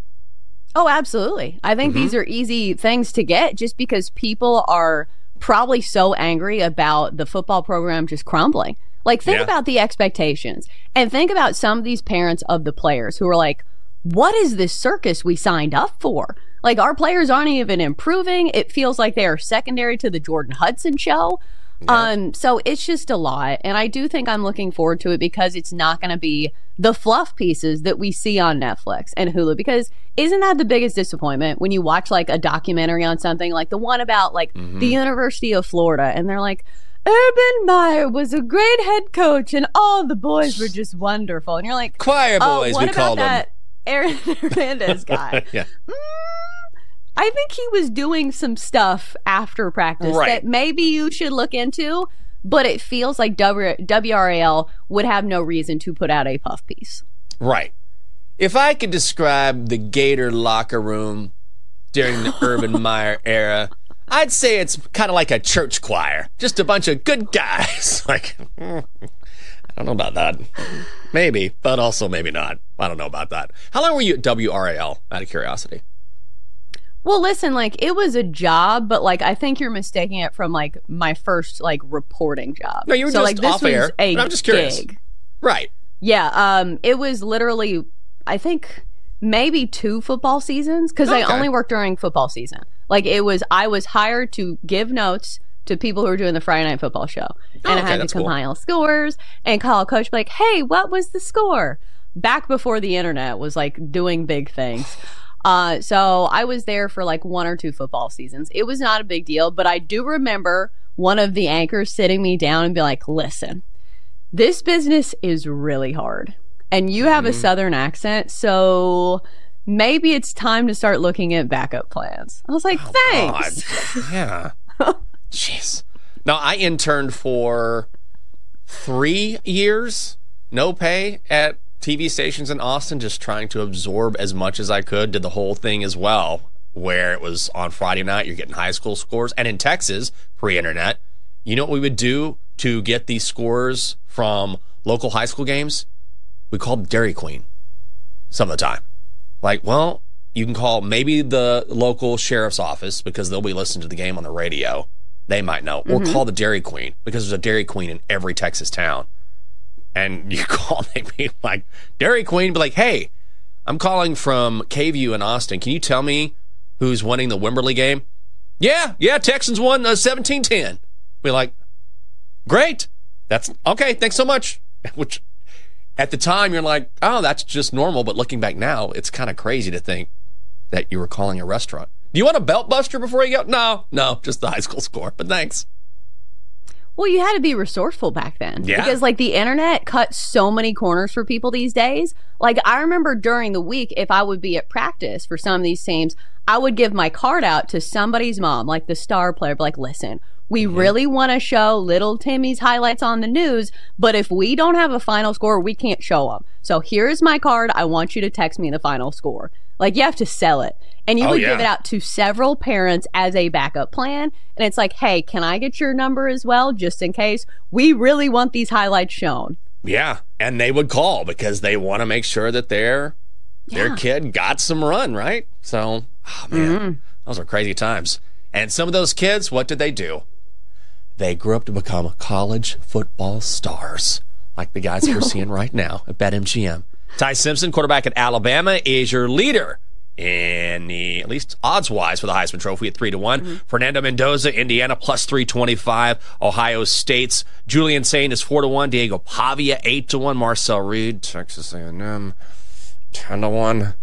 Oh, absolutely. I think mm-hmm. these are easy things to get just because people are probably so angry about the football program just crumbling. Like, think yeah. about the expectations and think about some of these parents of the players who are like, what is this circus we signed up for? Like, our players aren't even improving. It feels like they are secondary to the Jordan Hudson show. Yeah. Um, so it's just a lot. And I do think I'm looking forward to it because it's not going to be the fluff pieces that we see on Netflix and Hulu. Because isn't that the biggest disappointment when you watch, like, a documentary on something like the one about, like, mm-hmm. the University of Florida and they're like, Urban Meyer was a great head coach and all the boys were just wonderful. And you're like, choir boys, oh, what we about called that them. Aaron Hernandez guy? yeah. Mm, I think he was doing some stuff after practice right. that maybe you should look into, but it feels like W R A L would have no reason to put out a puff piece. Right. If I could describe the Gator locker room during the Urban Meyer era, I'd say it's kind of like a church choir. Just a bunch of good guys. Like, I don't know about that. Maybe, but also maybe not. I don't know about that. How long were you at W R A L, out of curiosity? Well, listen, like, it was a job, but, like, I think you're mistaking it from, like, my first, like, reporting job. No, you were so, just like, this off air. Was a I'm just curious. Gig. Right. Yeah, um, it was literally, I think, maybe two football seasons, because okay. I only worked during football season. Like, it was, I was hired to give notes to people who were doing the Friday Night Football show. And oh, okay, I had to compile cool. scores and call a coach, be like, hey, what was the score? Back before the internet was, like, doing big things. Uh, so I was there for like one or two football seasons. It was not a big deal, but I do remember one of the anchors sitting me down and be like, listen, this business is really hard and you have mm-hmm. a Southern accent. So maybe it's time to start looking at backup plans. I was like, oh, thanks. God. Yeah. Jeez. No, I interned for three years, no pay, at T V stations in Austin, just trying to absorb as much as I could. Did the whole thing as well, where it was on Friday night, you're getting high school scores. And in Texas, pre-internet, you know what we would do to get these scores from local high school games? We called Dairy Queen some of the time. Like, well, you can call maybe the local sheriff's office because they'll be listening to the game on the radio. They might know. Or Mm-hmm. call the Dairy Queen because there's a Dairy Queen in every Texas town. And you call, they be like, Dairy Queen, be like, hey, I'm calling from K V U in Austin. Can you tell me who's winning the Wimberley game? Yeah, yeah, Texans won uh, seventeen ten. Be like, great. That's okay. Thanks so much. Which at the time you're like, oh, that's just normal. But looking back now, it's kind of crazy to think that you were calling a restaurant. Do you want a belt buster before you go? No, no, just the high school score. But thanks. Well, you had to be resourceful back then. Yeah. Because, like, the internet cut so many corners for people these days. Like, I remember during the week, if I would be at practice for some of these teams, I would give my card out to somebody's mom, like the star player, be like, listen, we mm-hmm. really want to show little Timmy's highlights on the news, but if we don't have a final score, we can't show them. So here's my card. I want you to text me the final score. Like, you have to sell it. And you oh, would yeah. give it out to several parents as a backup plan. And it's like, hey, can I get your number as well, just in case? We really want these highlights shown. Yeah, and they would call because they want to make sure that their yeah. their kid got some run, right? So, oh, man, mm-hmm. those are crazy times. And some of those kids, what did they do? They grew up to become college football stars, like the guys we're seeing right now at BetMGM. Ty Simpson, quarterback at Alabama, is your leader in the, at least odds-wise, for the Heisman Trophy at three to one. Mm-hmm. Fernando Mendoza, Indiana, plus three twenty-five. Ohio State's Julian Sain is four to one. Diego Pavia, eight to one. Marcel Reed, Texas A and M, ten to one.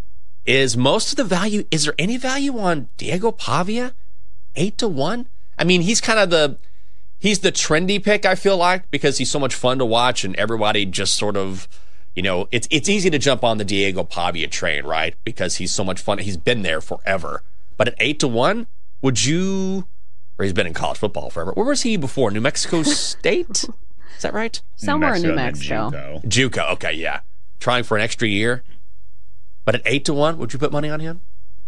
Is most of the value, is there any value on Diego Pavia? eight to one? I mean, he's kind of the, he's the trendy pick, I feel like, because he's so much fun to watch and everybody just sort of, you know, it's it's easy to jump on the Diego Pavia train, right? Because he's so much fun. He's been there forever. But at eight to one, would you, or he's been in college football forever. Where was he before? New Mexico State? Is that right? Somewhere in New Mexico. JUCO. JUCO, okay, yeah. Trying for an extra year. But at eight to one, would you put money on him?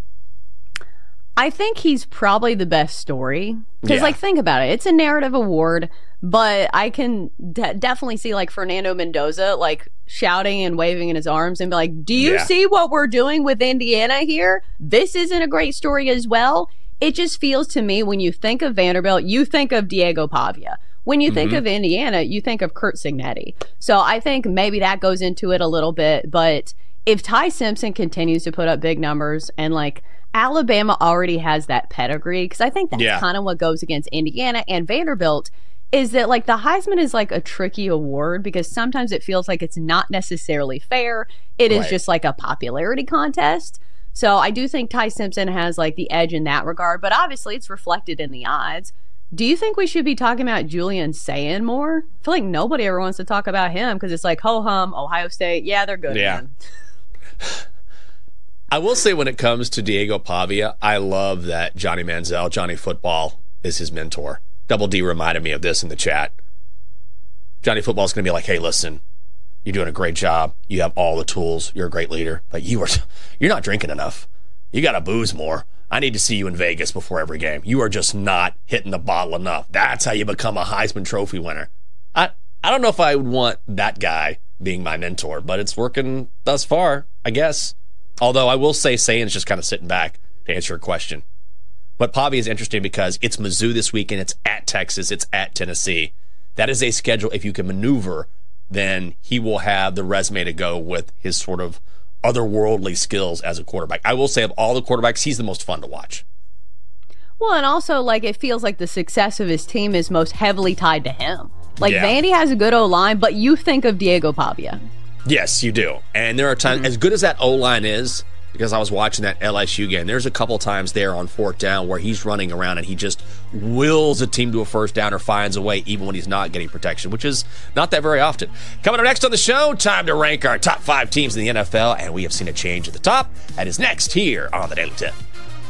I think he's probably the best story. Because, Yeah. like, think about it. It's a narrative award, but I can de- definitely see, like, Fernando Mendoza, like, shouting and waving in his arms and be like, do you Yeah. see what we're doing with Indiana here? This isn't a great story as well. It just feels to me, when you think of Vanderbilt, you think of Diego Pavia. When you think Mhm. of Indiana, you think of Kurt Signetti. So I think maybe that goes into it a little bit. But if Ty Simpson continues to put up big numbers, and, like, Alabama already has that pedigree, because I think that's Yeah. kind of what goes against Indiana and Vanderbilt, is that, like, the Heisman is like a tricky award because sometimes it feels like it's not necessarily fair. It is Right. just like a popularity contest. So I do think Ty Simpson has, like, the edge in that regard, but obviously it's reflected in the odds. Do you think we should be talking about Julian Sain more? I feel like nobody ever wants to talk about him because it's like, ho-hum, Ohio State, yeah, they're good. Yeah. Man. I will say when it comes to Diego Pavia, I love that Johnny Manziel, Johnny Football, is his mentor. Double D reminded me of this in the chat. Johnny Football is going to be like, hey, listen, you're doing a great job. You have all the tools. You're a great leader. But you are, you're not drinking enough. You got to booze more. I need to see you in Vegas before every game. You are just not hitting the bottle enough. That's how you become a Heisman Trophy winner. I, I don't know if I would want that guy being my mentor, but it's working thus far, I guess. Although I will say Sain's just kind of sitting back to answer your question. But Pavia is interesting because it's Mizzou this weekend, it's at Texas, it's at Tennessee. That is a schedule, if you can maneuver, then he will have the resume to go with his sort of otherworldly skills as a quarterback. I will say of all the quarterbacks, he's the most fun to watch. Well, and also, like, it feels like the success of his team is most heavily tied to him. Like, Yeah. Vandy has a good O-line, but you think of Diego Pavia. Yes, you do. And there are times, as good as that O-line is, because I was watching that L S U game. There's a couple times there on fourth down where he's running around and he just wills a team to a first down or finds a way even when he's not getting protection, which is not that very often. Coming up next on the show, time to rank our top five teams in the N F L, and we have seen a change at the top. That is next here on the Daily Tip.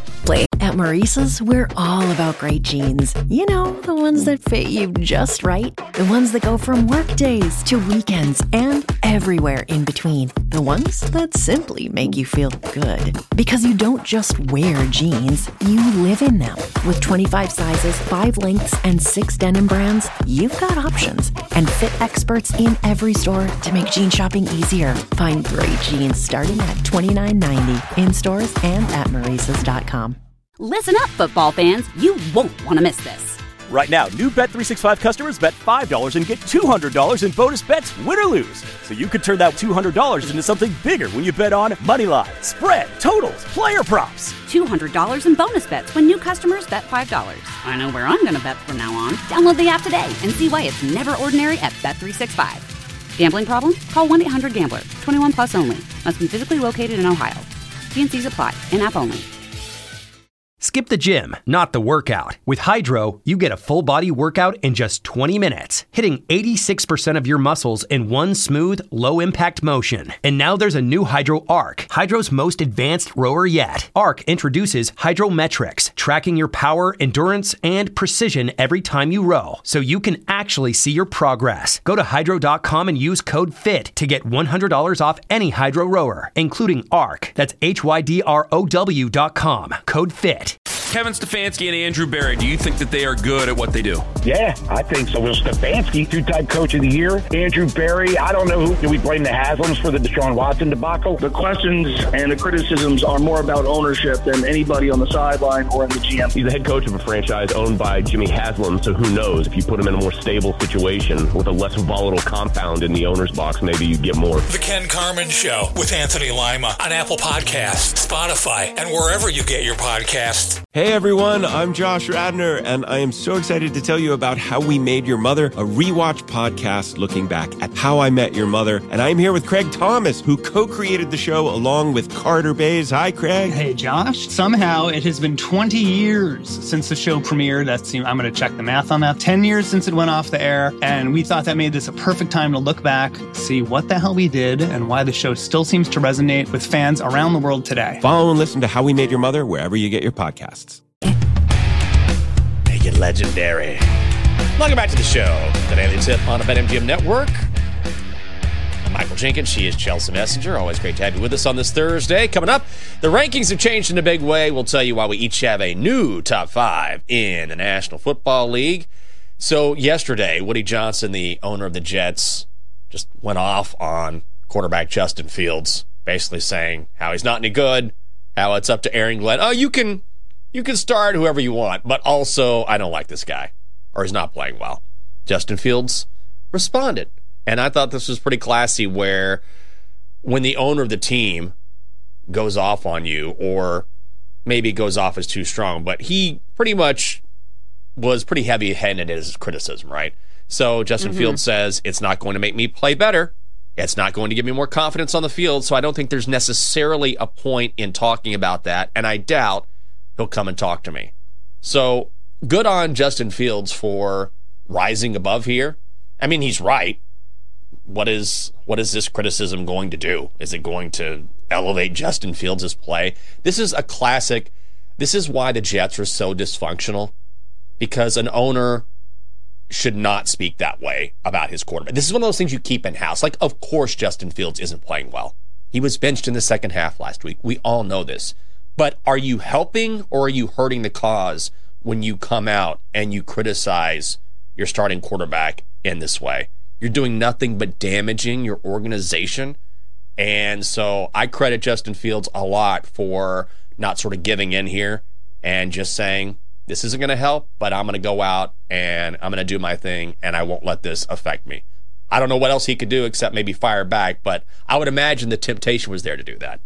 At Maurice's, we're all about great jeans. You know, the ones that fit you just right. The ones that go from work days to weekends and everywhere in between. The ones that simply make you feel good. Because you don't just wear jeans, you live in them. With twenty-five sizes, five lengths, and six denim brands, you've got options. And fit experts in every store to make jean shopping easier. Find great jeans starting at twenty-nine ninety in stores and at Maurice's dot com. Listen up, football fans. You won't want to miss this. Right now, new Bet three sixty-five customers bet five dollars and get two hundred dollars in bonus bets, win or lose. So you could turn that two hundred dollars into something bigger when you bet on money line, spread, totals, player props. two hundred dollars in bonus bets when new customers bet five dollars. I know where I'm going to bet from now on. Download the app today and see why it's never ordinary at Bet three sixty-five. Gambling problem? Call one eight hundred gambler. twenty-one plus only. Must be physically located in Ohio. T and C's apply. In-app only. Skip the gym, not the workout. With Hydro, you get a full body workout in just twenty minutes, hitting eighty-six percent of your muscles in one smooth, low impact motion. And now there's a new Hydro Arc, Hydro's most advanced rower yet. Arc introduces Hydrometrics, tracking your power, endurance, and precision every time you row, so you can actually see your progress. Go to hydro dot com and use code FIT to get one hundred dollars off any Hydro rower, including Arc. That's H Y D R O W dot com. Code FIT. Kevin Stefanski and Andrew Berry, do you think that they are good at what they do? Yeah, I think so. Will Stefanski, two-time coach of the year. Andrew Berry, I don't know who. Do we blame the Haslams for the Deshaun Watson debacle? The questions and the criticisms are more about ownership than anybody on the sideline or in the G M. He's the head coach of a franchise owned by Jimmy Haslam, so who knows? If you put him in a more stable situation with a less volatile compound in the owner's box, maybe you get more. The Ken Carman Show with Anthony Lima on Apple Podcasts, Spotify, and wherever you get your podcasts. Hey everyone, I'm Josh Radner, and I am so excited to tell you about How We Made Your Mother, a rewatch podcast looking back at How I Met Your Mother. And I'm here with Craig Thomas, who co-created the show along with Carter Bays. Hi, Craig. Hey, Josh. Somehow it has been twenty years since the show premiered. That's, I'm going to check the math on that. ten years since it went off the air, and we thought that made this a perfect time to look back, see what the hell we did, and why the show still seems to resonate with fans around the world today. Follow and listen to How We Made Your Mother wherever you get your podcasts. Make it legendary. Welcome back to the show, the Daily Tip on the BetMGM Network. I'm Michael Jenkins. She is Chelsea Messenger. Always great to have you with us on this Thursday. Coming up, the rankings have changed in a big way. We'll tell you why we each have a new top five in the National Football League. So yesterday, Woody Johnson, the owner of the Jets, just went off on quarterback Justin Fields, basically saying how he's not any good, how it's up to Aaron Glenn. Oh, you can... You can start whoever you want, but also, I don't like this guy, or he's not playing well. Justin Fields responded, and I thought this was pretty classy, where when the owner of the team goes off on you, or maybe goes off as too strong, but he pretty much was pretty heavy-handed in his criticism, right? So Justin mm-hmm. Fields says, it's not going to make me play better. It's not going to give me more confidence on the field, so I don't think there's necessarily a point in talking about that, and I doubt he'll come and talk to me. So good on Justin Fields for rising above here. I mean, he's right. What is what is this criticism going to do? Is it going to elevate Justin Fields' play? This is a classic. This is why the Jets are so dysfunctional, because an owner should not speak that way about his quarterback. This is one of those things you keep in-house. Like, of course Justin Fields isn't playing well. He was benched in the second half last week. We all know this. But are you helping or are you hurting the cause when you come out and you criticize your starting quarterback in this way? You're doing nothing but damaging your organization. And so I credit Justin Fields a lot for not sort of giving in here and just saying, this isn't going to help, but I'm going to go out and I'm going to do my thing and I won't let this affect me. I don't know what else he could do except maybe fire back, but I would imagine the temptation was there to do that.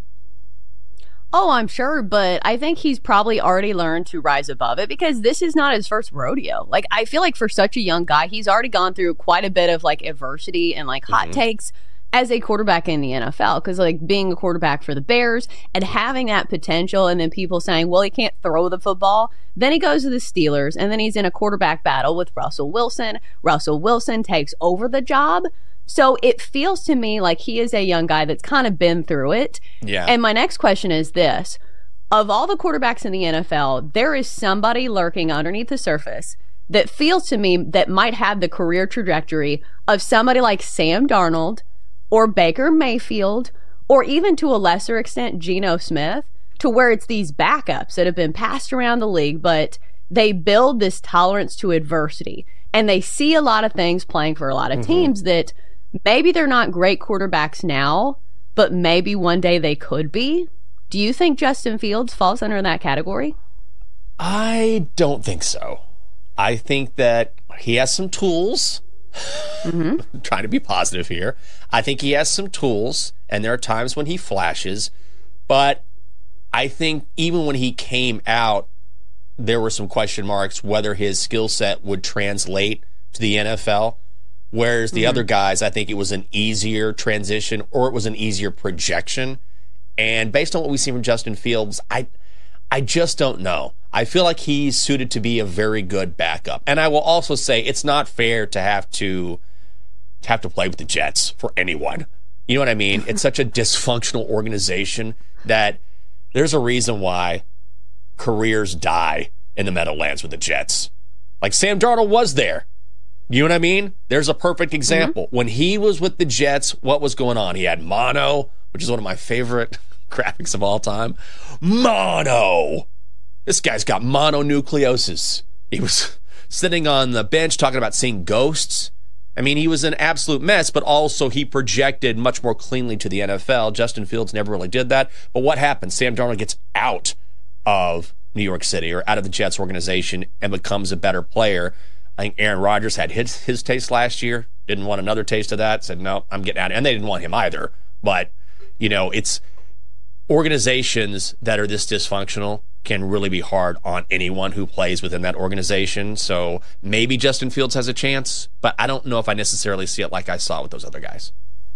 Oh, I'm sure, but I think he's probably already learned to rise above it, because this is not his first rodeo. Like, I feel like for such a young guy, he's already gone through quite a bit of like adversity and like hot mm-hmm. takes. as a quarterback in the N F L. Because, like, being a quarterback for the Bears and having that potential, and then people saying, well, he can't throw the football. Then he goes to the Steelers, and then he's in a quarterback battle with Russell Wilson. Russell Wilson takes over the job. So it feels to me like he is a young guy that's kind of been through it. Yeah. And my next question is this. Of all the quarterbacks in the N F L, there is somebody lurking underneath the surface that feels to me that might have the career trajectory of somebody like Sam Darnold or Baker Mayfield, or even to a lesser extent, Geno Smith, to where it's these backups that have been passed around the league, but they build this tolerance to adversity. And they see a lot of things playing for a lot of Mm-hmm. teams that maybe they're not great quarterbacks now, but maybe one day they could be. Do you think Justin Fields falls under that category? I don't think so. I think that he has some tools. Mm-hmm. I'm trying to be positive here. I think he has some tools, and there are times when he flashes. But I think even when he came out, there were some question marks whether his skill set would translate to the N F L. Whereas the mm-hmm. other guys, I think it was an easier transition, or it was an easier projection. And based on what we see from Justin Fields, I I just don't know. I feel like he's suited to be a very good backup. And I will also say it's not fair to have to, to have to play with the Jets for anyone. You know what I mean? It's such a dysfunctional organization that there's a reason why careers die in the Meadowlands with the Jets. Like Sam Darnold was there. You know what I mean? There's a perfect example. Mm-hmm. When he was with the Jets, what was going on? He had mono, which is one of my favorite graphics of all time. Mono! This guy's got mononucleosis. He was sitting on the bench talking about seeing ghosts. I mean, he was an absolute mess, but also he projected much more cleanly to the N F L. Justin Fields never really did that. But what happened? Sam Darnold gets out of New York City or out of the Jets organization and becomes a better player. I think Aaron Rodgers had his, his taste last year, didn't want another taste of that, said, no, I'm getting out. And they didn't want him either. But, you know, it's organizations that are this dysfunctional can really be hard on anyone who plays within that organization. So maybe Justin Fields has a chance, but I don't know if I necessarily see it like I saw with those other guys.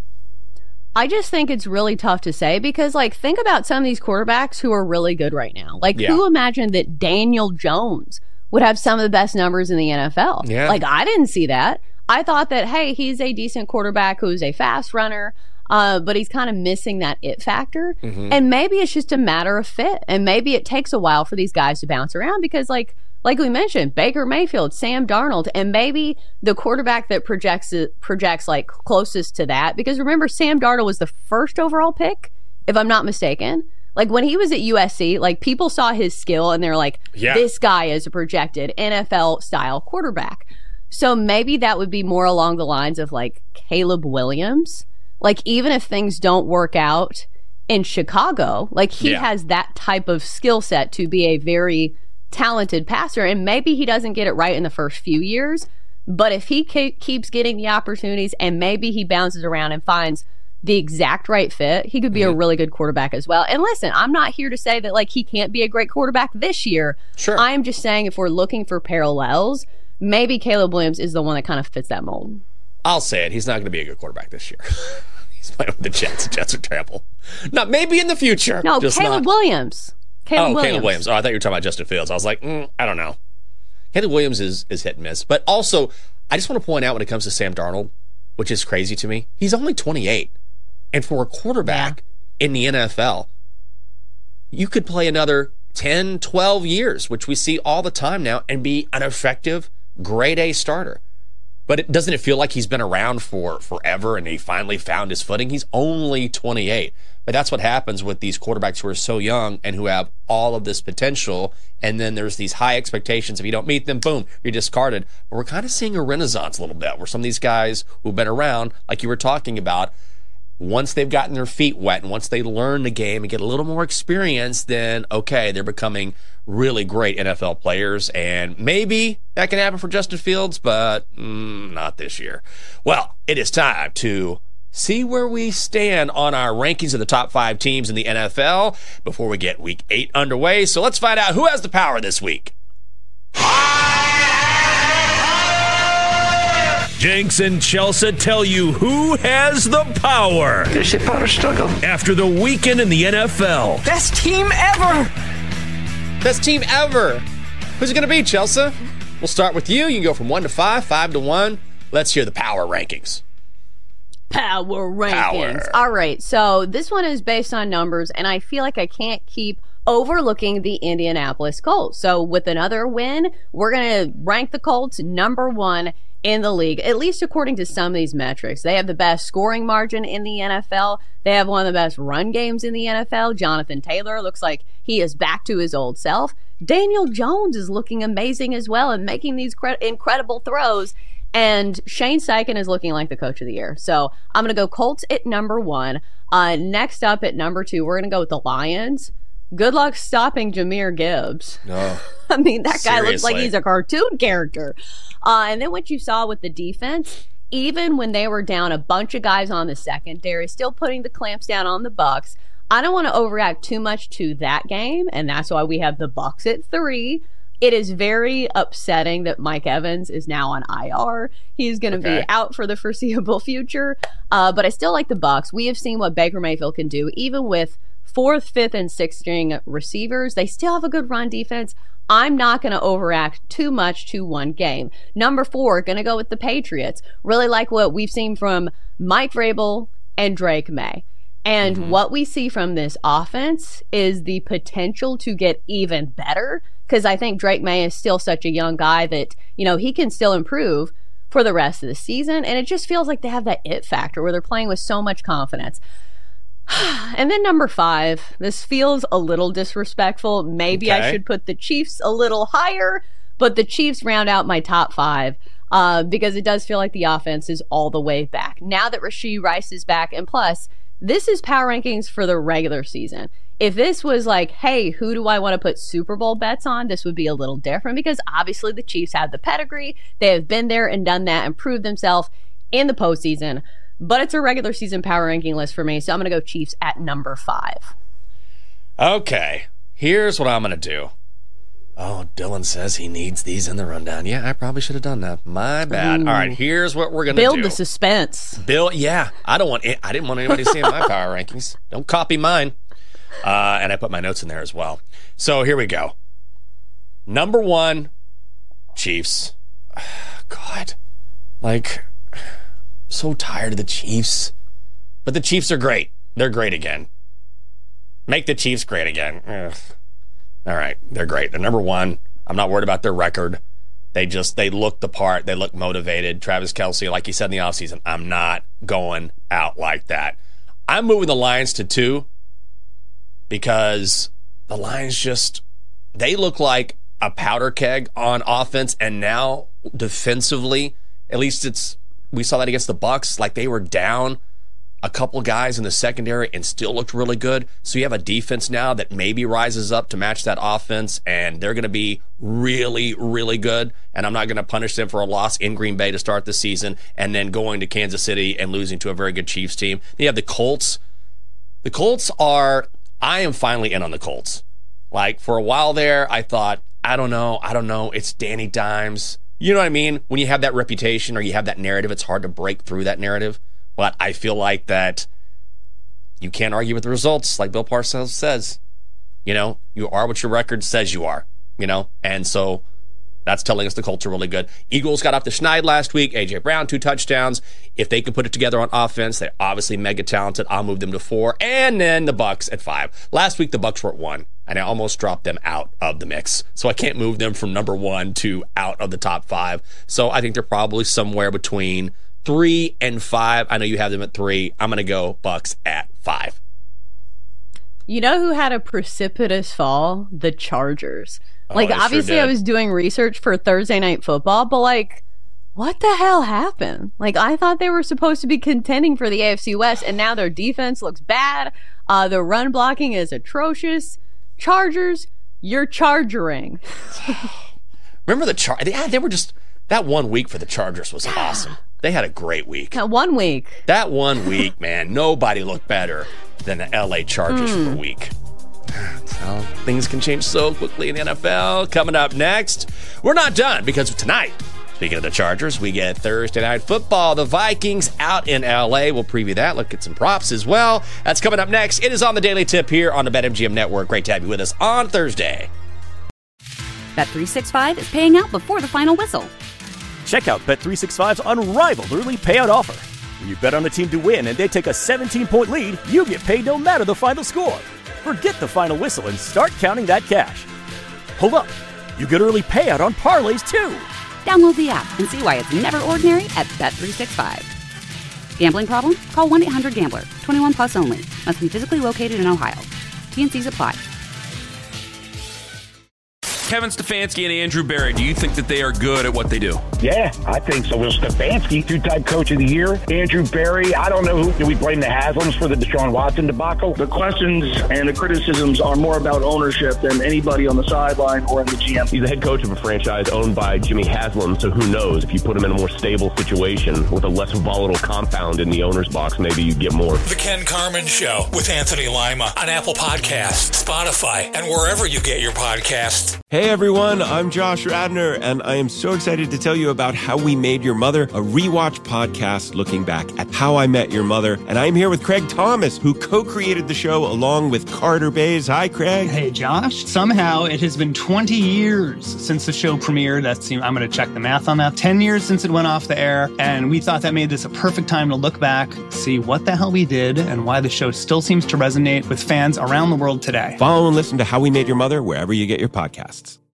I just think it's really tough to say because, like, think about some of these quarterbacks who are really good right now. Like, yeah. Who imagined that Daniel Jones would have some of the best numbers in the N F L? Yeah. Like, I didn't see that. I thought that, hey, he's a decent quarterback who's a fast runner, uh, but he's kind of missing that it factor. Mm-hmm. And maybe it's just a matter of fit. And maybe it takes a while for these guys to bounce around because, like, like we mentioned, Baker Mayfield, Sam Darnold, and maybe the quarterback that projects projects like closest to that. Because remember, Sam Darnold was the first overall pick, if I'm not mistaken. Like when he was at U S C, like people saw his skill and they're like, yeah. This guy is a projected N F L style quarterback. So maybe that would be more along the lines of like Caleb Williams. Like even if things don't work out in Chicago, like he yeah. has that type of skill set to be a very talented passer, and maybe he doesn't get it right in the first few years, but if he ke- keeps getting the opportunities and maybe he bounces around and finds the exact right fit, he could be mm-hmm. a really good quarterback as well. And listen, I'm not here to say that like he can't be a great quarterback this year. Sure. I'm just saying if we're looking for parallels, maybe Caleb Williams is the one that kind of fits that mold. I'll say it. He's not going to be a good quarterback this year. He's playing with the Jets. The Jets are terrible. Not maybe in the future. No, just Caleb not. Williams. Caleb oh, Williams. Caleb Williams. Oh, I thought you were talking about Justin Fields. I was like, mm, I don't know. Caleb Williams is, is hit and miss. But also, I just want to point out when it comes to Sam Darnold, which is crazy to me, he's only twenty-eight. And for a quarterback yeah. in the N F L, you could play another ten, twelve years, which we see all the time now, and be an effective grade A starter. But it, doesn't it feel like he's been around for forever and he finally found his footing? He's only twenty-eight. But that's what happens with these quarterbacks who are so young and who have all of this potential. And then there's these high expectations. If you don't meet them, boom, you're discarded. But we're kind of seeing a renaissance a little bit where some of these guys who've been around, like you were talking about, once they've gotten their feet wet and once they learn the game and get a little more experience, then, okay, they're becoming really great N F L players. And maybe that can happen for Justin Fields, but mm, not this year. Well, it is time to see where we stand on our rankings of the top five teams in the N F L before we get week eight underway. So let's find out who has the power this week. Jenks and Chelsea tell you who has the power. There's a power struggle. After the weekend in the N F L. Best team ever. Best team ever. Who's it going to be, Chelsea? We'll start with you. You can go from one to five, five to one. Let's hear the power rankings. Power rankings. Power. All right. So this one is based on numbers, and I feel like I can't keep overlooking the Indianapolis Colts. So with another win, we're going to rank the Colts number one in the league, at least according to some of these metrics. They have the best scoring margin in the N F L. They have one of the best run games in the N F L. Jonathan Taylor looks like he is back to his old self. Daniel Jones is looking amazing as well and making these cre- incredible throws. And Shane Steichen is looking like the coach of the year. So I'm going to go Colts at number one. Uh, next up at number two, we're going to go with the Lions. Good luck stopping Jahmyr Gibbs. No. I mean, that guy Seriously. looks like he's a cartoon character. Uh, and then what you saw with the defense, even when they were down a bunch of guys on the secondary, still putting the clamps down on the Bucs. I don't want to overreact too much to that game, and that's why we have the Bucs at three. It is very upsetting that Mike Evans is now on I R. He's going to Okay. be out for the foreseeable future. Uh, but I still like the Bucs. We have seen what Baker Mayfield can do, even with fourth, fifth, and sixth string receivers. They still have a good run defense. I'm not going to overact too much to one game. Number four, going to go with the Patriots. Really like what we've seen from Mike Vrabel and Drake May. And mm-hmm. what we see from this offense is the potential to get even better, because I think Drake May is still such a young guy that, you know, he can still improve for the rest of the season. And it just feels like they have that it factor where they're playing with so much confidence. And then number five, this feels a little disrespectful. Maybe Okay. I should put the Chiefs a little higher, but the Chiefs round out my top five uh, because it does feel like the offense is all the way back. Now that Rashee Rice is back, and plus, this is power rankings for the regular season. If this was like, hey, who do I want to put Super Bowl bets on? This would be a little different because obviously the Chiefs have the pedigree. They have been there and done that and proved themselves in the postseason. But it's a regular season power ranking list for me, so I'm going to go Chiefs at number five. Okay, here's what I'm going to do. Oh, Dylan says he needs these in the rundown. Yeah, I probably should have done that. My bad. Ooh. All right, here's what we're going to do. Build the suspense. Bill, yeah, I don't want. I didn't want anybody seeing my power rankings. Don't copy mine. Uh, and I put my notes in there as well. So here we go. Number one, Chiefs. God, like, so tired of the Chiefs. But the Chiefs are great. They're great again. Make the Chiefs great again. Ugh. All right, they're great. They're number one. I'm not worried about their record. They just, they look the part. They look motivated. Travis Kelce, like he said in the offseason, I'm not going out like that. I'm moving the Lions to two because the Lions just, they look like a powder keg on offense, and now defensively, at least it's, we saw that against the Bucs, like they were down a couple guys in the secondary and still looked really good. So you have a defense now that maybe rises up to match that offense, and they're going to be really, really good. And I'm not going to punish them for a loss in Green Bay to start the season and then going to Kansas City and losing to a very good Chiefs team. Then you have the Colts. The Colts are, I am finally in on the Colts. Like, for a while there, I thought, I don't know, I don't know, it's Danny Dimes. You know what I mean? When you have that reputation or you have that narrative, it's hard to break through that narrative. But I feel like that you can't argue with the results, like Bill Parcells says. You know, you are what your record says you are, you know? And so that's telling us the Colts are really good. Eagles got off the schneid last week. A J Brown, two touchdowns. If they can put it together on offense, they're obviously mega talented. I'll move them to four. And then the Bucs at five. Last week, the Bucs were at one, and I almost dropped them out of the mix. So I can't move them from number one to out of the top five. So I think they're probably somewhere between three and five. I know you have them at three. I'm going to go Bucs at five. You know who had a precipitous fall? The Chargers. Oh, like, they sure obviously, did. I was doing research for Thursday Night Football, but like, what the hell happened? Like, I thought they were supposed to be contending for the A F C West, and now their defense looks bad. Uh, the run blocking is atrocious. Chargers, you're chargering. Remember the Char? Yeah, they were just, that one week for the Chargers was awesome. They had a great week. That one week. That one week, man, nobody looked better than the L A Chargers Mm. for a week. That's how things can change so quickly in the N F L. Coming up next, we're not done because tonight, Speaking of the Chargers, we get Thursday Night Football. The Vikings out in L A. We'll preview that, look at some props as well. That's coming up next. It is on the Daily Tip here on the BetMGM Network. Great to have you with us on Thursday. Bet three sixty-five is paying out before the final whistle. Check out Bet three sixty-five's unrivaled early payout offer. When you bet on a team to win and they take a seventeen-point lead, you get paid no matter the final score. Forget the final whistle and start counting that cash. Hold up. You get early payout on parlays, too. Download the app and see why it's never ordinary at Bet three sixty-five. Gambling problem? Call one eight hundred gambler. twenty-one plus only. Must be physically located in Ohio. T N Cs apply. Kevin Stefanski and Andrew Berry, do you think that they are good at what they do? Yeah, I think so. Will Stefanski, two-time coach of the year. Andrew Berry, I don't know who. Do we blame the Haslams for the Deshaun Watson debacle? The questions and the criticisms are more about ownership than anybody on the sideline or in the G M. He's the head coach of a franchise owned by Jimmy Haslam, so who knows? If you put him in a more stable situation with a less volatile compound in the owner's box, maybe you get more. The Ken Carman Show with Anthony Lima on Apple Podcasts, Spotify, and wherever you get your podcasts. Hey everyone, I'm Josh Radner, and I am so excited to tell you about How We Made Your Mother, a rewatch podcast looking back at How I Met Your Mother. And I'm here with Craig Thomas, who co-created the show along with Carter Bays. Hi, Craig. Hey, Josh. Somehow it has been twenty years since the show premiered. That's, I'm going to check the math on that. ten years since it went off the air, and we thought that made this a perfect time to look back, see what the hell we did, and why the show still seems to resonate with fans around the world today. Follow and listen to How We Made Your Mother wherever you get your podcasts.